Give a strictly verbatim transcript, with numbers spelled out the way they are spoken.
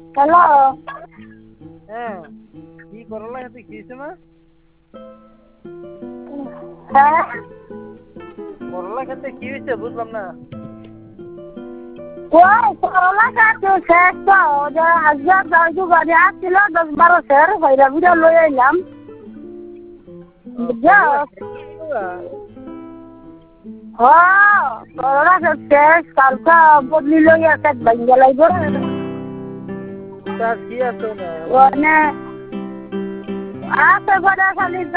Hello. হ্যাঁ, কি করলা খেতে খেয়েছে মা? হ্যাঁ, করলা খেতে কি হয়েছে বুঝলাম না। ওই করলা গাছ শেষ তো যে আজকে দশু গাড়ি আসছিল দশ বারো সের বাইরে বুঝে লয়ে এলাম ও, বুঝছো। করলা শেষ হয়ে গেল? ও করলা গাছ শেষ কালকে বদলি লইয়া খেত ভাঙ্গে লাগবে তা কি আছে না? মানে আছে গোটা খালি